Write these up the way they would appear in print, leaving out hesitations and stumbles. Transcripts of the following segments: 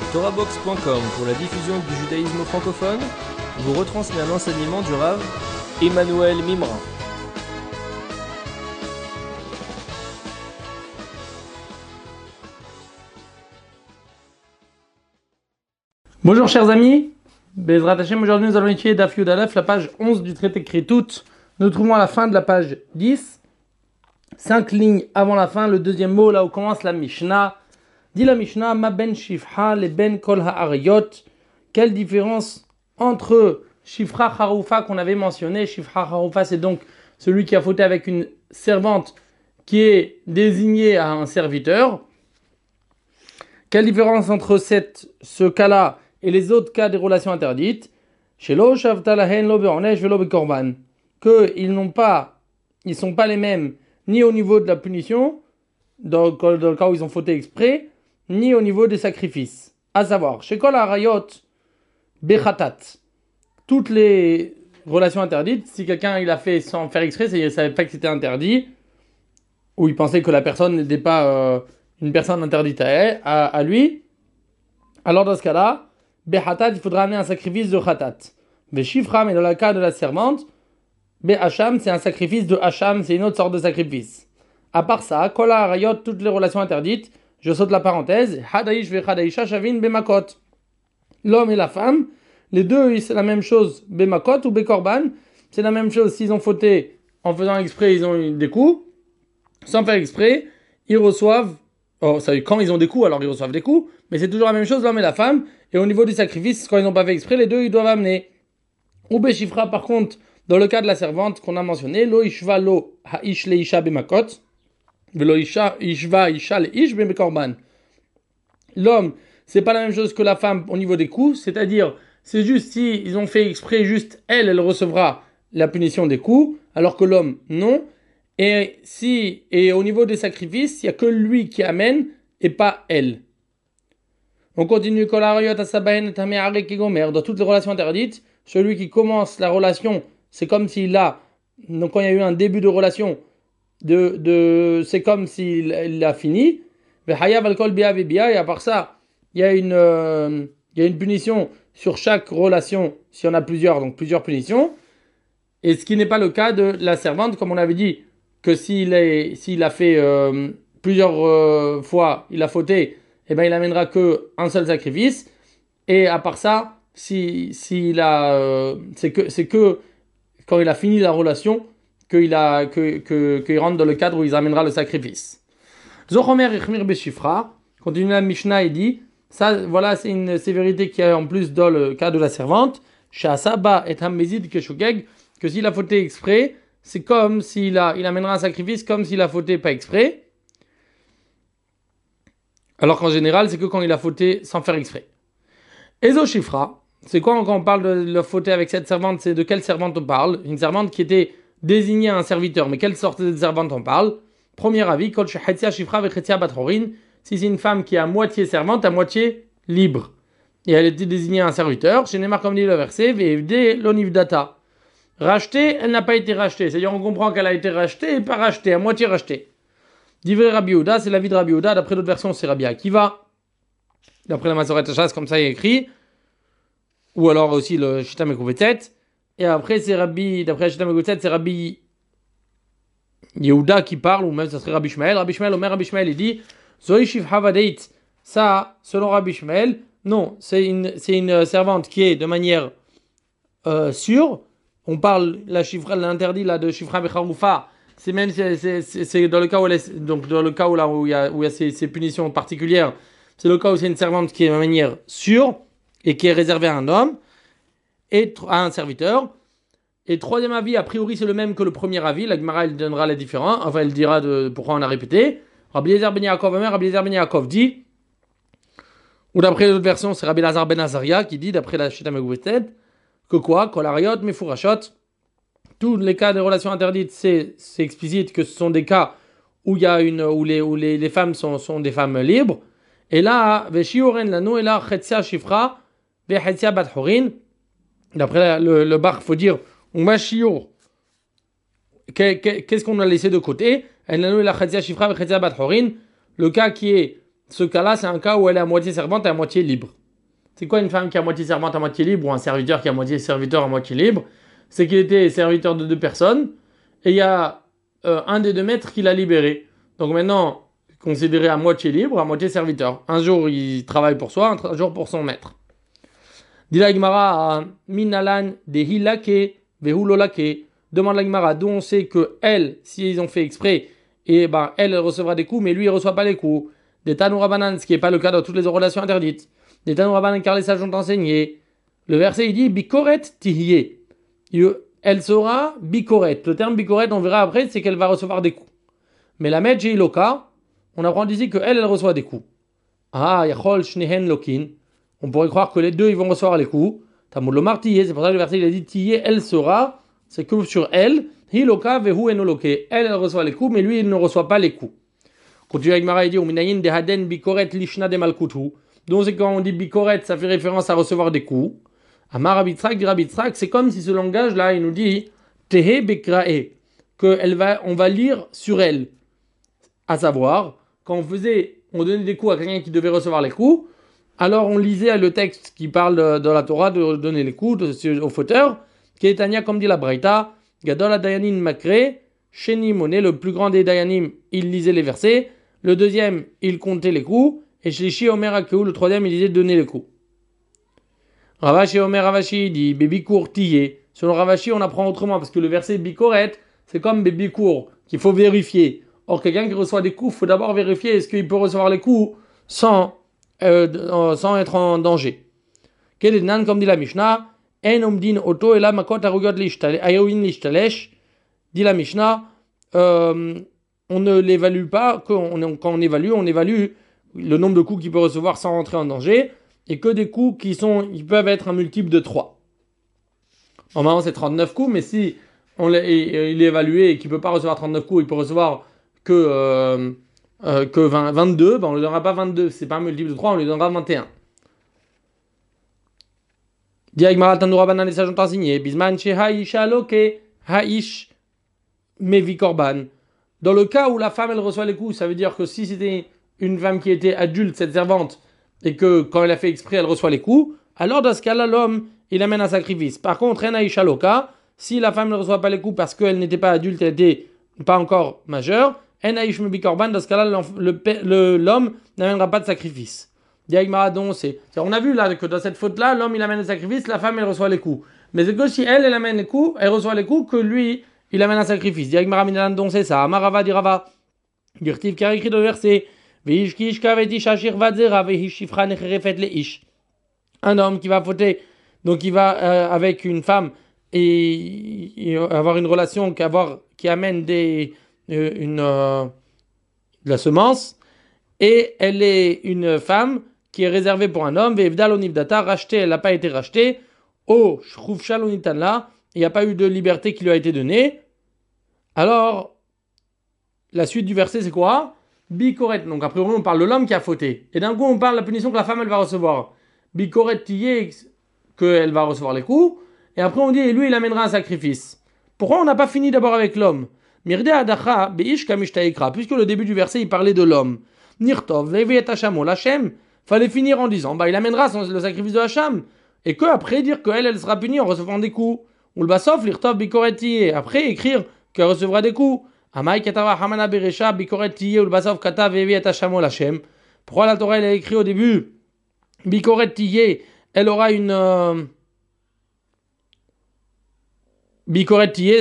TorahBox.com pour la diffusion du judaïsme francophone vous retransmet un enseignement du Rav Emmanuel Mimra. Bonjour chers amis, Bezrat Hashem, aujourd'hui nous allons étudier Daf Yud Aleph, la page 11 du traité Kritout. Nous trouvons à la fin de la page 10, 5 lignes avant la fin, le deuxième mot là où commence la Mishnah. Dit la Mishnah, Ma ben shifra le ben kol ha'ariyot. Quelle différence entre Shifra Haroufa qu'on avait mentionné. Shifra Haroufa, c'est donc celui qui a fauté avec une servante qui est désignée à un serviteur. Quelle différence entre ce cas-là et les autres cas des relations interdites? Qu'ils ils sont pas les mêmes ni au niveau de la punition, dans le cas où ils ont fauté exprès, ni au niveau des sacrifices. À savoir, chez Kol Harayot Bechatat, toutes les relations interdites, si quelqu'un il a fait sans faire exprès, c'est-à-dire qu'il ne savait pas que c'était interdit, ou il pensait que la personne n'était pas une personne interdite à lui, alors dans ce cas-là, Bechatat, il faudra amener un sacrifice de Chatat. Beshifra, mais dans le cas de la servante, Behacham, c'est un sacrifice de Hacham, c'est une autre sorte de sacrifice. À part ça, Kol Harayot, toutes les relations interdites, je saute la parenthèse, Hadaish vechadaisha shavin bemakot. L'homme et la femme, les deux, c'est la même chose, bemakot ou bekorban, c'est la même chose. S'ils ont fauté en faisant exprès, ils ont eu des coups. Sans faire exprès, ils reçoivent, quand ils ont des coups, alors ils reçoivent des coups, mais c'est toujours la même chose, l'homme et la femme. Et au niveau du sacrifice, quand ils n'ont pas fait exprès, les deux, ils doivent amener. Ou beshifra, par contre, dans le cas de la servante qu'on a mentionné, lo ishva lo ha'ish leisha bemakot. L'homme, c'est pas la même chose que la femme au niveau des coups, c'est-à-dire, c'est juste si ils ont fait exprès, juste elle recevra la punition des coups, alors que l'homme, non. Et au niveau des sacrifices, il n'y a que lui qui amène et pas elle. On continue, dans toutes les relations interdites, celui qui commence la relation, c'est comme s'il a, donc quand il y a eu un début de relation, c'est comme s'il a fini. Et à part ça, il y a une punition sur chaque relation, si on a plusieurs, donc plusieurs punitions. Et ce qui n'est pas le cas de la servante, comme on avait dit, que s'il a fait plusieurs fois, il a fauté, eh ben il amènera que un seul sacrifice. Et à part ça, c'est que quand il a fini la relation, qu'il rentre dans le cadre où il amènera le sacrifice. Zochomer Ichmir Beshifra, continue la Mishnah et dit, ça, voilà, c'est une sévérité qui est en plus dans le cas de la servante, Shasaba et Hamezid Keshugeg, que s'il a fauté exprès, c'est comme il amènera un sacrifice comme s'il a fauté pas exprès. Alors qu'en général, c'est que quand il a fauté sans faire exprès. Ezo Shifra, c'est quoi quand on parle de la fauté avec cette servante? C'est de quelle servante on parle? Une servante qui était désigner un serviteur, mais quelle sorte de servante on parle? Premier avis, si c'est une femme qui est à moitié servante, à moitié libre, et elle était désignée un serviteur, chez Neymar comme dit le verset, l'onivdata. Rachetée, elle n'a pas été rachetée, c'est-à-dire on comprend qu'elle a été rachetée et pas rachetée, à moitié rachetée. Divrei Rabbi Yehuda, c'est l'avis de Rabbi Yehuda, d'après d'autres versions c'est Rabbi Akiva, d'après la Masoret Hachas, comme ça il est écrit, ou alors aussi le Shita Mekouvetet. Et après, d'après Hachita Megoutet, c'est Rabbi Yehuda qui parle, ou même ça serait Rabbi Shmael. Rabbi Shmael, il dit, Zoï Shifha Vadeit. Ça, selon Rabbi Shmael, non, c'est une servante qui est de manière sûre. On parle, l'interdit là, de Shifra Becharoufa, c'est même, c'est dans le cas où dans le cas où il y a ces punitions particulières, c'est le cas où c'est une servante qui est de manière sûre et qui est réservée à un homme et à un serviteur. Et troisième avis, a priori c'est le même que le premier avis. La Gemara elle donnera les différents, enfin elle dira pourquoi on a répété. Rabbi Eliezer ben Yaakov dit, ou d'après l'autre version c'est Rabbi Lazar ben Azaria qui dit, d'après la Shita Megouvetet, que quoi? Kol harayot mefurashot, tous les cas de relations interdites c'est explicite que ce sont des cas où les femmes sont des femmes libres. Et là, veshiuren lanu et là chetzia shifra vechetzia bat horin. D'après le bar, il faut dire, qu'est-ce qu'on a laissé de côté? Le cas qui est Ce cas-là, c'est un cas où elle est à moitié servante et à moitié libre. C'est quoi une femme qui est à moitié servante, à moitié libre, ou un serviteur qui est à moitié serviteur, à moitié libre? C'est qu'il était serviteur de deux personnes, et il y a un des deux maîtres qui l'a libéré. Donc maintenant, considéré à moitié libre, à moitié serviteur. Un jour, il travaille pour soi, un jour pour son maître. Dila Gmara, Minalan de Hilake, Vehulolake. Demande la Gmara, d'où on sait que elle, si ils ont fait exprès, et ben elle recevra des coups, mais lui il reçoit pas les coups. Des Tanourabanan, ce qui n'est pas le cas dans toutes les relations interdites. Des Tanourabanan, car les sages ont enseigné. Le verset il dit Bikoret Tihye. Elle sera Bikoret. Le terme Bikoret, on verra après, c'est qu'elle va recevoir des coups. Mais la Medje Iloka, on apprend d'ici qu'elle reçoit des coups. Ah, Yachol Shnehen Lokin. On pourrait croire que les deux ils vont recevoir les coups. Tamoud Lomar Tihye, c'est pour ça que le verset il a dit Tihye, elle sera. C'est que sur elle, Hiloka vehu enoloke. Elle reçoit les coups, mais lui, il ne reçoit pas les coups. Continue avec Mara, il dit, Uminayin de Haden Bikoret Lishna de Malkutu. Donc, c'est quand on dit Bikoret, ça fait référence à recevoir des coups. Amar Rabitzrak, dit Rabitzrak, c'est comme si ce langage-là, il nous dit, Tehe Bekrae, on va lire sur elle. À savoir, quand on donnait des coups à quelqu'un qui devait recevoir les coups, alors on lisait le texte qui parle de la Torah de donner les coups au fauteur. Ketania, comme dit la Braïta, Gadol Dayanim Makre, Sheni Moné, le plus grand des Dayanim, il lisait les versets. Le deuxième, il comptait les coups. Et Shlishi Omer Akeu, le troisième, il disait donner les coups. Ravashi Omer Ravashi dit Bébicourt Tillé. Selon Ravashi, on apprend autrement parce que le verset Bikoret, c'est comme Bébicourt, qu'il faut vérifier. Or, quelqu'un qui reçoit des coups, il faut d'abord vérifier est-ce qu'il peut recevoir les coups sans être en danger. Quel est nan, comme dit la Mishnah? En omdin auto et la makot arugot ayoin lishtalesh. Dit la Mishnah, on ne l'évalue pas, quand on évalue le nombre de coups qu'il peut recevoir sans rentrer en danger, et que des coups ils peuvent être un multiple de 3. Normalement c'est 39 coups, mais si il est évalué et qu'il ne peut pas recevoir 39 coups, il peut recevoir que 22, ben on ne lui donnera pas 22, c'est pas un multiple de 3, on lui donnera 21. Diagmara Tanourabanan, les sages ont enseigné. Bisman chez Haïcha Loke, Haïch Mevi Korban. Dans le cas où la femme elle reçoit les coups, ça veut dire que si c'était une femme qui était adulte, cette servante, et que quand elle a fait exprès, elle reçoit les coups, alors dans ce cas-là, l'homme, il amène un sacrifice. Par contre, en Haïcha Loka, si la femme ne reçoit pas les coups parce qu'elle n'était pas adulte, elle n'était pas encore majeure, en Haïch Mevi Korban, dans ce cas-là, l'homme n'amènera pas de sacrifice. Diagmaradon, on a vu là que dans cette faute-là, l'homme il amène le sacrifice, la femme elle reçoit les coups. Mais c'est que si elle amène les coups, elle reçoit les coups, que lui il amène un sacrifice. Diagmaradon, c'est ça. Amarava dirava. Dirtiv qui a écrit le verset. Un homme qui va fauter, donc il va avec une femme et avoir une relation qui amène de la semence, et elle est une femme qui est réservée pour un homme, Vevdal onivdata, rachetée, elle n'a pas été rachetée, oh, shroufshal onitanla, il n'y a pas eu de liberté qui lui a été donnée. Alors, la suite du verset, c'est quoi? Bikoret, donc après on parle de l'homme qui a fauté. Et d'un coup, on parle de la punition que la femme, elle va recevoir. Bikoret tiyé, qu'elle va recevoir les coups. Et après, on dit, et lui, il amènera un sacrifice. Pourquoi on n'a pas fini d'abord avec l'homme? Mirde adacha, beish kamishtaikra, puisque le début du verset, il parlait de l'homme. Nirtov, levi et hachamo, l'Hachem, fallait finir en disant, il amènera le sacrifice de Hacham. Et que après dire qu'elle sera punie en recevant des coups. Ou le basof, l'irtov bikoret tiyé. Après, écrire qu'elle recevra des coups. Amai katava hamana beresha bikoret tiyé ou le basof kata levi et hachamo l'Hachem. Pourquoi la Torah, elle a écrit au début bikoret tiyé, elle aura une... Bikoret tiyé,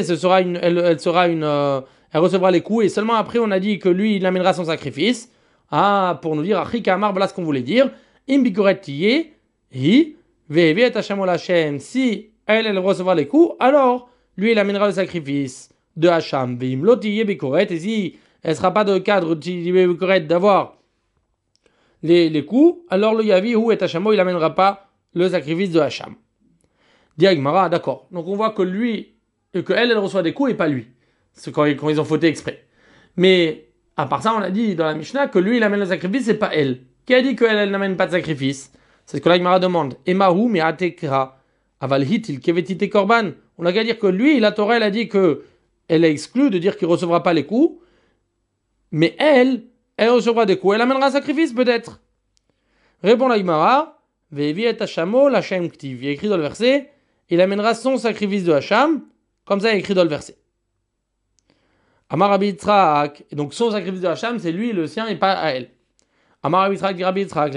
elle recevra les coups, et seulement après on a dit que lui il amènera son sacrifice. Ah, pour nous dire, Achika voilà ce qu'on voulait dire. Im bikoret tiyé, hi, vevi et hachamo l'Hachem. Si elle recevra les coups, alors lui il amènera le sacrifice de Hacham. Vim lotiyé bikoret, et si elle ne sera pas de cadre bikoret d'avoir les coups, alors le yavi ou et hachamo il amènera pas le sacrifice de Hacham. Diagmara, d'accord. Donc on voit que lui, que elle reçoit des coups et pas lui. C'est quand ils ont fauté exprès. Mais à part ça, on a dit dans la Mishnah que lui il amène le sacrifice, c'est pas elle. Qui a dit qu'elle n'amène pas de sacrifice? C'est ce que la Gemara demande. Emahu mi atekra aval hitil kevetite korban. On a qu'à dire que lui, la Torah, elle a dit que elle est exclue de dire qu'il recevra pas les coups. Mais elle Elle recevra des coups, elle amènera un sacrifice peut-être. Répond la Gemara, Vevi et Hashamo l'Hashem Ktiv. Il est écrit dans le verset, il amènera son sacrifice de Hacham, comme ça il est écrit dans le verset. Amar Rabbi Yitzhak, et donc son sacrifice de Hacham, c'est lui, le sien, et pas à elle. Amar Rabbi Yitzhak, dit Rabbi Yitzhak,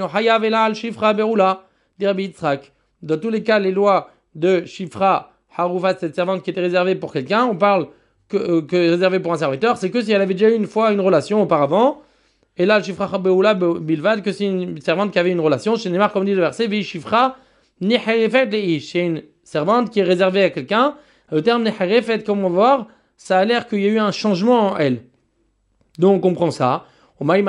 dit Rabbi Yitzhak, dans tous les cas, les lois de Shifra, Harufat, cette servante qui était réservée pour quelqu'un, on parle que réservée pour un serviteur, c'est que si elle avait déjà eu une fois une relation auparavant, et là, Shifra Beoula Bilvad, que c'est une servante qui avait une relation, chez Neymar, comme dit le verset, Vi Shifra, Neherefet Leish, c'est une servante qui est réservée à quelqu'un. Le terme Neherefet, comme on va voir, ça a l'air qu'il y a eu un changement en elle. Donc on comprend ça. On voit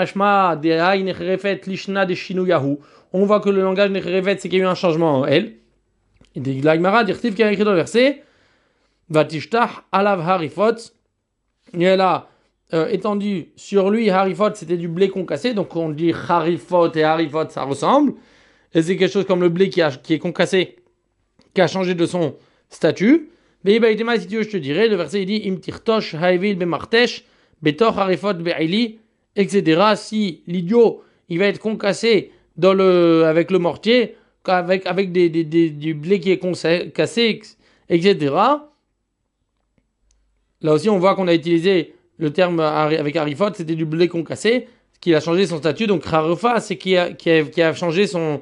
que le langage Neherefet, c'est qu'il y a eu un changement en elle. Et la Gemara, Dirtiv qui a écrit dans le verset, Vatishtach alav harifot, et elle a étendu sur lui harifot, c'était du blé concassé, donc on dit harifot et harifot, ça ressemble, et c'est quelque chose comme le blé qui est concassé, qui a changé de son statut. Mais si tu veux, je te dirais, le verset il dit im tirtosh haivil bemartesh betoch harifot be'ili, etc. Si l'idiot il va être concassé avec le mortier, avec du blé qui est cassé, etc. Là aussi, on voit qu'on a utilisé le terme avec harifot, c'était du blé concassé, qui a changé son statut. Donc harufa, c'est qui a changé son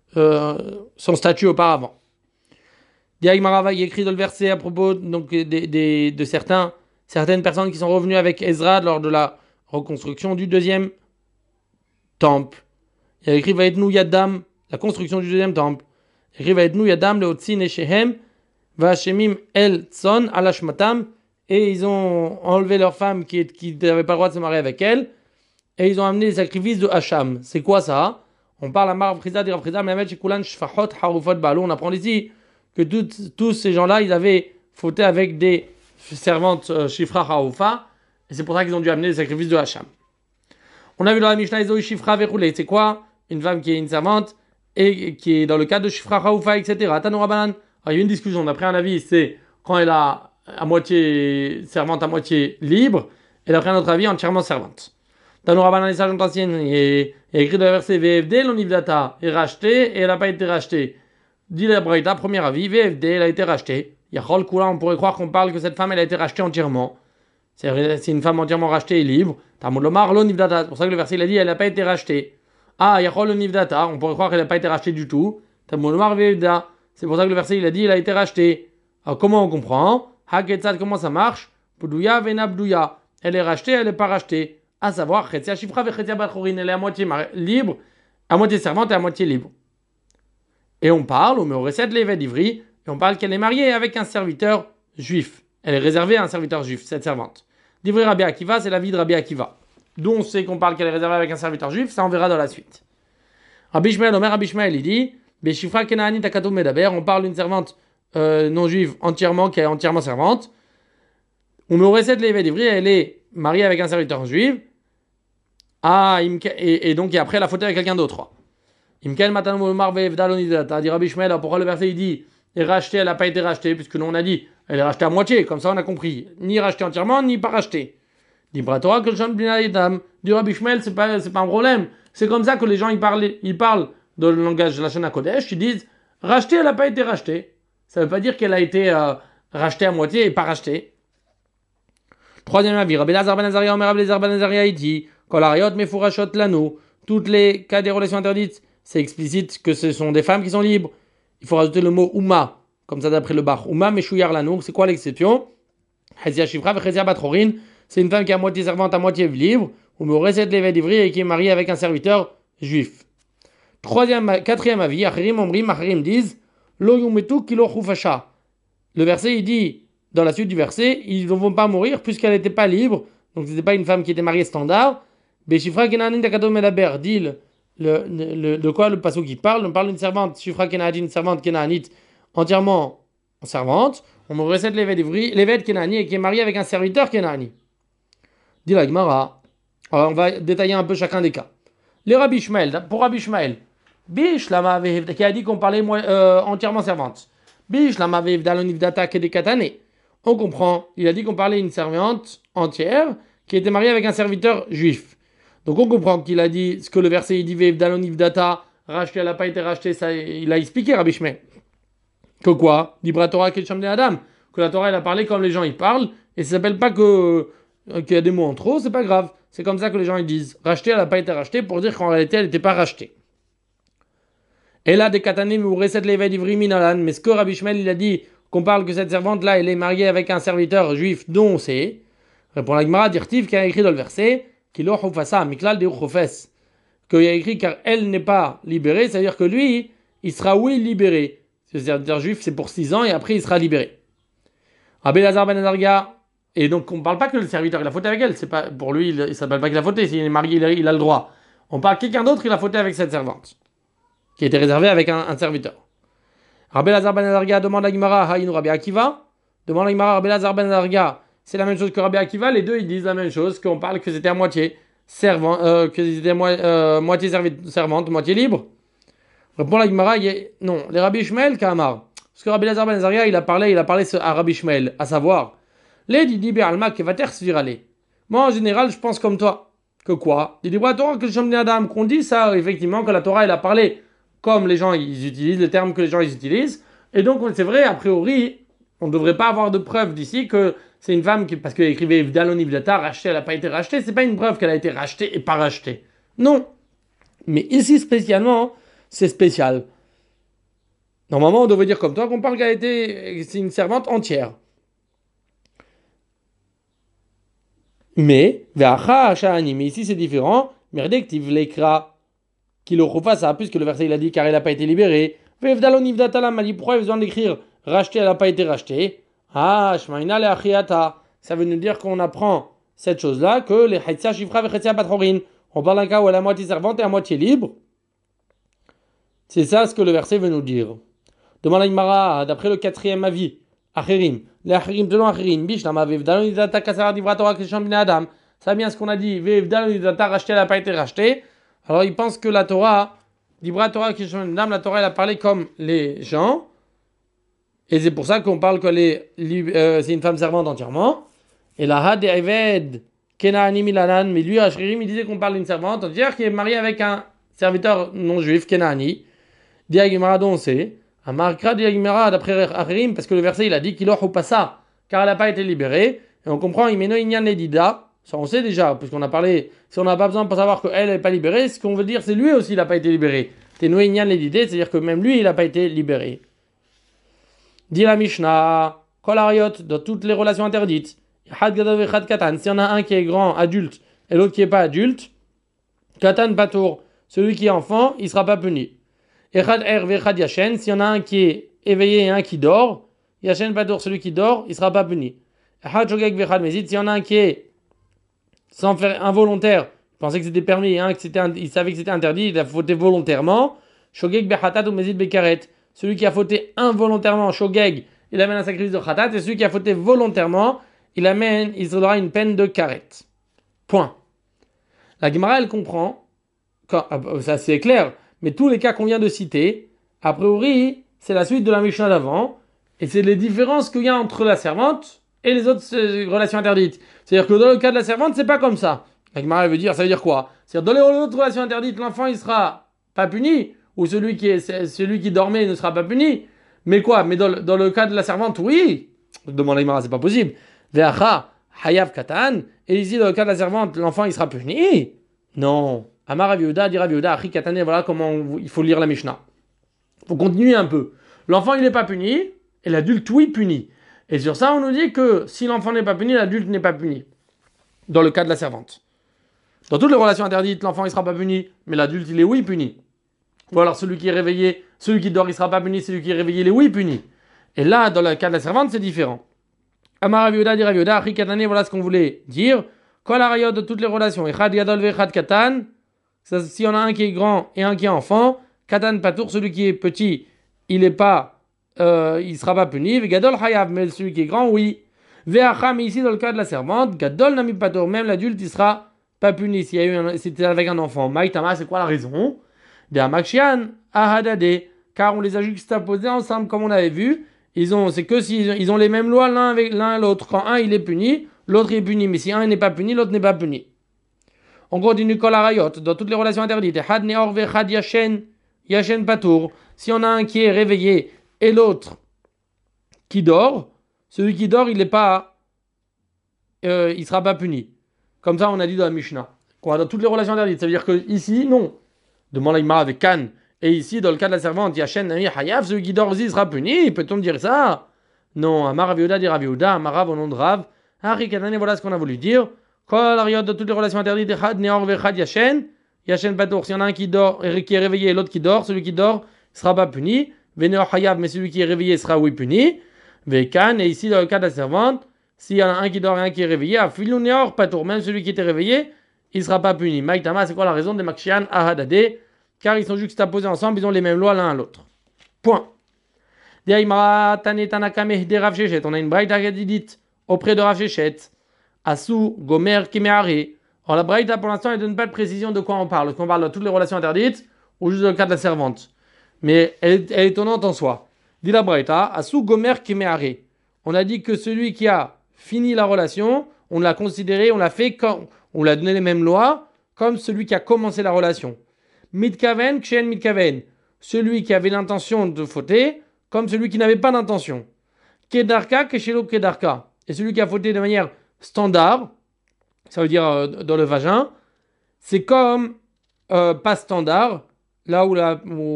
statut auparavant. Diagmarava il écrit dans le verset à propos donc, de certaines personnes qui sont revenues avec Ezra lors de la reconstruction du deuxième temple. Il a écrit Vaetnu Yadam, la construction du deuxième temple. Il a écrit Vaetnu Yadam Leotzi Neshehem Vashemim El Tson Alashmatam, et ils ont enlevé leur femme qui n'avait pas le droit de se marier avec elle, et ils ont amené les sacrifices de Hacham. C'est quoi ça? On parle à Mar Frisa, Dira Frisa, Melamed Shekulan Shfachot Harufot Balo. On apprend ici que tous ces gens-là, ils avaient fauté avec des servantes Shifra Harufa, et c'est pour ça qu'ils ont dû amener les sacrifices de Hacham. On a vu dans la Mishnah Ezo Shifra Verroulé. C'est quoi? Une femme qui est une servante et qui est dans le cas de Shifra Harufa, etc. Tanoura Banan. Il y a eu une discussion. On a pris un avis, c'est quand elle a à moitié servante, à moitié libre, et d'après un autre avis, entièrement servante. Tanoura Banan, les sages anciennes, et écrit dans le verset VFD, l'onivdata est rachetée et elle n'a pas été rachetée. Dit la Braïta, premier avis, VFD, elle a été rachetée. Yachol Kula, on pourrait croire qu'on parle que cette femme, elle a été rachetée entièrement. C'est une femme entièrement rachetée et libre. Tamud Lomar, l'onivdata. C'est pour ça que le verset, il a dit, elle n'a pas été rachetée. Ah, Yachol l'onivdata, on pourrait croire qu'elle n'a pas été rachetée du tout. Tamud Lomar, VFD. C'est pour ça que le verset, il a dit, elle a été rachetée. Alors, comment on comprend? Haketzad, comment ça marche? Poudouya, Venabdouya. Elle est rachetée, elle n'est pas rachetée. À savoir, Chetzia Shifra, Chetzia Batchorin, elle est à moitié libre, à moitié servante et à moitié libre. Et on parle, au Meoreset Levet d'Ivry, et on parle qu'elle est mariée avec un serviteur juif. Elle est réservée à un serviteur juif, cette servante. D'Ivry Rabbi Akiva, c'est la vie de Rabbi Akiva. D'où on sait qu'on parle qu'elle est réservée avec un serviteur juif, ça on verra dans la suite. Rabbi Ishmael, Omer Rabbi Ishmael, il dit, Beshifra Kenaani Takatou Medaber, on parle d'une servante non juive entièrement, qui est entièrement servante. On Meoreset Levet d'Ivry, elle est mariée avec un serviteur juif. Ah, et donc, et après, elle a fauté avec quelqu'un d'autre. Imkel Matan Molmar Vevdaloni Data, dit Rabbi Ishmael, pourquoi le verset il dit est rachetée, elle n'a pas été rachetée, puisque nous on a dit elle est rachetée à moitié, comme ça on a compris, ni rachetée entièrement, ni pas rachetée. Dit Bratora que le chant Blinadam, dit Rabbi Ishmael, c'est pas un problème, c'est comme ça que les gens ils parlent dans le langage de la Shana Kodesh, ils disent rachetée, elle n'a pas été rachetée. Ça ne veut pas dire qu'elle a été rachetée à moitié et pas rachetée. Troisième avis, Rabbi Lazar Ben Azaria, Omer Rabbi Lazar Ben Azaria, il dit toutes les cas des relations interdites, c'est explicite que ce sont des femmes qui sont libres. Il faut rajouter le mot Uma, comme ça d'après le bar. Uma Meshuyar Lanour, c'est quoi l'exception? Hezia Shifra Vechezia Batrorin, c'est une femme qui est à moitié servante, à moitié libre, ou Meoreset Levet d'Ivry et qui est mariée avec un serviteur juif. Quatrième avis, Acherim Omrim, Acherim disent Lo Yumetu Kilo Chufasha. Le verset il dit, dans la suite du verset, ils ne vont pas mourir puisqu'elle n'était pas libre, donc ce n'était pas une femme qui était mariée standard. Beshifra Kenanin Takato Medaber, dit de quoi le passage qui parle? On parle d'une servante, Shifra Kenani, une servante Kenanite, entièrement servante. On me recette l'évêque Kenani et qui est marié avec un serviteur Kenani. Dit la Gemara. Alors on va détailler un peu chacun des cas. Les Rabbi Ishmael, pour Rabbi Ishmael, Bishlama qui a dit qu'on parlait entièrement servante. Bishlama Vevdalonivdata Kedekatane. On comprend, il a dit qu'on parlait une servante entière qui était mariée avec un serviteur juif. Donc on comprend qu'il a dit ce que le verset il dit Ve'evdalon Ivdata, racheté, elle n'a pas été rachetée, ça, il a expliqué Rabbi Shmuel. Que quoi? Libra Torah Ketcham de Adam. Que la Torah elle a parlé comme les gens ils parlent, et ça s'appelle pas que qu'il y a des mots en trop, c'est pas grave. C'est comme ça que les gens ils disent. Racheté, elle n'a pas été rachetée pour dire qu'en réalité elle n'était pas rachetée. Et là, des katanim ou recette l'éveil d'Ivri Minalan, mais ce que Rabbi Shmuel il a dit qu'on parle que cette servante là elle est mariée avec un serviteur juif dont on sait. Répond la Gemara d'Irtiv qui a écrit dans le verset qu'il a miklal de uchofes, qu'il y a écrit car elle n'est pas libérée, c'est-à-dire que lui il sera oui libéré. Ce serviteur juif c'est pour 6 ans et après il sera libéré. Rabbi Lazar ben Azarga, et donc on ne parle pas que le serviteur il a fauté avec elle, c'est pas pour lui il ne s'appelle pas qu'il a fauté, s'il est marié il a le droit. On parle quelqu'un d'autre il a fauté avec cette servante qui était réservée avec un serviteur. Rabbi Lazar ben Azarga demande à Gemara Haïn Rabbi Akiva, demande à Gemara Rabbi Lazar ben Azarga, c'est la même chose que Rabbi Akiva, les deux ils disent la même chose, qu'on parle que c'était à moitié servant, que c'était moitié servante, moitié libre. Répond la Gemara, non, les Rabbi Shmuel Kamar. Parce que Rabbi Lazar ben Azarga il a parlé à Rabbi Shmuel, à savoir, les Didi Be'alma Kevater Svirale. Moi en général je pense comme toi. Que quoi? Didi Torah que le Shem Adam, qu'on dit ça, effectivement, que la Torah elle a parlé comme les gens ils utilisent, les termes que les gens ils utilisent. Et donc c'est vrai, a priori, on ne devrait pas avoir de preuve d'ici que c'est une femme qui, parce qu'elle écrivait Evdalon Ivdata, rachetée, elle n'a pas été rachetée, c'est pas une preuve qu'elle a été rachetée et pas rachetée. Non. Mais ici spécialement, c'est spécial. Normalement, on devrait dire comme toi qu'on parle qu'elle a été, c'est une servante entière. Mais ici c'est différent. Merdektiv lekra qui le refasse ça, puisque le verset il a dit car elle n'a pas été libérée. Vevdalon Ivdata la m'a dit pourquoi il a besoin d'écrire racheté, elle n'a pas été rachetée. Ah, shmaina le achiata. Ça veut nous dire qu'on apprend cette chose-là que les haïtsa shifra vechetsia patrorin. On parle d'un cas où elle est à moitié servante et à moitié libre. C'est ça ce que le verset veut nous dire. Demande à Imara, d'après le 4e avis, Acherim, les Acherim, selon Acherim, Bishlama, Vevdalon Ivdata Kasara Divra Torah Kesham bin Adam. Ça bien ce qu'on a dit, Vevdalon Ivdata racheté, elle n'a pas été rachetée. Alors il pense que la Torah, Divra Torah Kesham bin Adam, la Torah elle a parlé comme les gens. Et c'est pour ça qu'on parle que c'est une femme servante entièrement. Et la Had Eved Kenaani Milanan, mais lui, Acherim, il disait qu'on parle d'une servante entière qui est mariée avec un serviteur non juif, Kenaani. Diagimara, dont on sait. Amarkra Diagimara, d'après Acherim, parce que le verset il a dit qu'il ou pas ça, car elle n'a pas été libérée. Et on comprend, Imeno Inyan Ledida. Ça on sait déjà, puisqu'on a parlé. Si on n'a pas besoin pour savoir qu'elle n'est pas libérée, ce qu'on veut dire, c'est lui aussi il n'a pas été libéré. Teno Inyan Ledida, c'est-à-dire que même lui il n'a pas été libéré. Dit la Mishnah, Kolariot, dans toutes les relations interdites. Had Gadol Vechad Katan, s'il y en a un qui est grand, adulte, et l'autre qui n'est pas adulte, Katan Patour, celui qui est enfant, il ne sera pas puni. Echad Er Vechad Yashen, s'il y en a un qui est éveillé et un qui dort, Yashen Patour, celui qui dort, il ne sera pas puni. Echad Shogeg Vechad Mezid, s'il y en a un qui est sans faire involontaire, il pensait que c'était permis, hein, il savait que c'était interdit, il a fauté volontairement, Shogeg Bechatat ou Mezid Bekaret, celui qui a fauté involontairement, Shogeg, il amène un sacrifice de Khatat, et celui qui a fauté volontairement, il aura une peine de karet. Point. La Gemara, elle comprend, ça c'est clair, mais tous les cas qu'on vient de citer, a priori, c'est la suite de la Mishnah d'avant, et c'est les différences qu'il y a entre la servante et les autres relations interdites. C'est-à-dire que dans le cas de la servante, c'est pas comme ça. La Gemara, ça veut dire quoi? C'est-à-dire dans les autres relations interdites, l'enfant, il sera pas puni, ou celui qui dormait ne sera pas puni. Mais quoi? Mais dans le cas de la servante, oui. Demande la Gemara, c'est pas possible. Ve'acha hayav katan, et ici dans le cas de la servante, l'enfant il sera puni. Non. Amar Rav Yehuda, dit Rav Yehuda, achi katane, voilà comment il faut lire la Mishnah. Il faut continuer un peu. L'enfant il n'est pas puni, et l'adulte oui puni. Et sur ça on nous dit que si l'enfant n'est pas puni, l'adulte n'est pas puni. Dans le cas de la servante. Dans toutes les relations interdites, l'enfant il sera pas puni, mais l'adulte il est oui puni. Ou alors celui qui est réveillé, celui qui dort il sera pas puni, celui qui est réveillé il est oui puni. Et là dans le cas de la servante c'est différent. Amar Rav Yehuda, dit Rav Yehuda, achi katane, voilà ce qu'on voulait dire. Kol harayot de toutes les relations. Echad gadol vechad katan. S'il y en a un qui est grand et un qui est enfant, katan patour, celui qui est petit, il sera pas puni. Gadol hayav, mais celui qui est grand, oui. Ve'acha, mais ici dans le cas de la servante, gadol nami patour, même l'adulte, il sera pas puni si c'était avec un enfant. Maïtama, c'est quoi la raison? De amakshian ahadade, car on les a juxtaposés ensemble comme on avait vu. C'est que s'ils ont les mêmes lois l'un et l'autre. Quand un il est puni, l'autre est puni. Mais si un n'est pas puni, l'autre n'est pas puni. On continue kol harayot, dans toutes les relations interdites. Had neor vechad yashen patour. Si on a un qui est réveillé et l'autre qui dort, celui qui dort, il sera pas puni. Comme ça, on a dit dans la Mishnah. Dans toutes les relations interdites. Ça veut dire que ici, non. Demande l'Aïmara avec Kan. Et ici, dans le cas de la servante, Yashen Nami Hayav, celui qui dort aussi sera puni. Peut-on dire ça? Non. Amar Rav Yehuda dit Rav Yehuda, Amar Rav au nom de Rav. Hari Kadane, voilà ce qu'on a voulu dire. Kol ariot de toutes les relations interdites, Echad Neor Vechad Yashen Patour. S'il y en a un qui dort et qui est réveillé et l'autre qui dort, celui qui dort ne sera pas puni. Veneor Hayav, mais celui qui est réveillé sera oui puni. Vekan, et ici, dans le cas de la servante, s'il y en a un qui dort et un qui est réveillé, Afilou Neor Patour, même celui qui était réveillé, il ne sera pas puni. Maïtama, c'est quoi la raison des Makshian Ahadade? Car ils sont juxtaposés ensemble, ils ont les mêmes lois l'un à l'autre. Point. On a une braïta qui dit auprès de Rav Shechet, Asou, Gomer, Kimeare. Alors la braïta pour l'instant elle ne donne pas de précision de quoi on parle. Est-ce qu'on parle de toutes les relations interdites ou juste dans le cas de la servante? Mais elle est étonnante en soi. Dit la braïta, Asou, Gomer, Kimeare. On a dit que celui qui a fini la relation, on l'a considéré, on l'a fait comme, on lui a donné les mêmes lois comme celui qui a commencé la relation. Mitkaven, Kshen Mitkaven. Celui qui avait l'intention de fauter, comme celui qui n'avait pas d'intention. Kedarka, Keshelo Kedarka. Et celui qui a fauté de manière standard, ça veut dire dans le vagin, c'est comme pas standard, là où